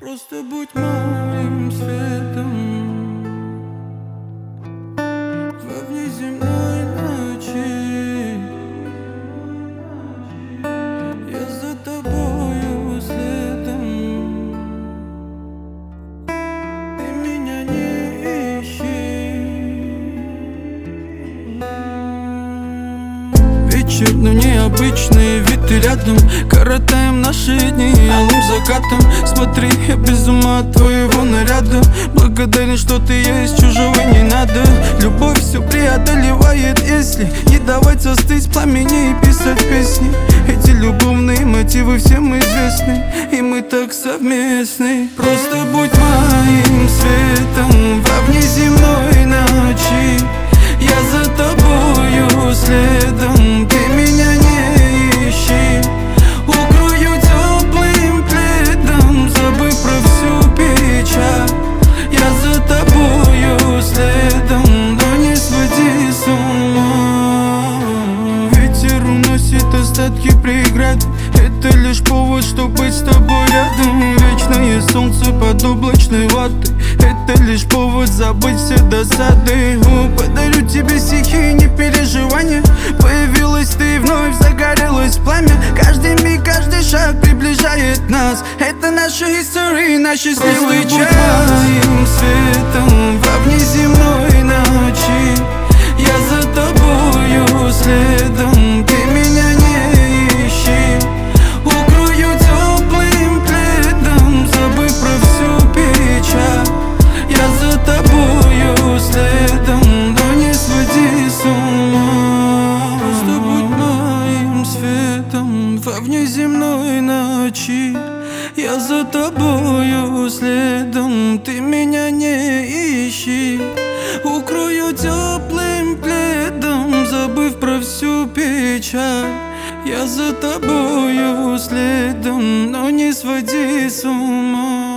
Просто будь моим светом во внеземной ночи. Я за тобою следом. Ты меня не ищи. Вечер, но необычный, ведь ты рядом. Коротаем наши дни алым закатом. Смотри, я без ума от твоего наряда. Благодарен, что ты есть, чужого не надо. Любовь все преодолевает, если не давать застыть пламени и писать песни. Эти любовные мотивы всем известны, и мы так совместны. Просто будь моим светом во внеземной ночи. Я за тобою следом, ты меня не ищи. Укрою теплым пледом, забыв про всю печаль. Я за тобою следом, но не своди с ума. Ветер уносит остатки преград. Это лишь повод, чтобы быть с тобой рядом. Вечное солнце под облачной ватой. Это лишь повод забыть все досады. Подарю тебе стихи, не переживания. Появилась ты, вновь загорелось пламя. Каждый миг, каждый шаг приближает нас. Это наша история, наш счастливый час. Будь моим светом во внеземной ночи. Я за тобою следом, ты меня не ищи. Укрою теплым пледом, забыв про всю печаль. Я за тобою следом, но не своди с ума. Просто будь моим светом во внеземной ночи. Я за тобою следом, ты меня не ищи. Укрою теплым пледом, забыв про всю печаль. Я за тобою следом, но не своди с ума.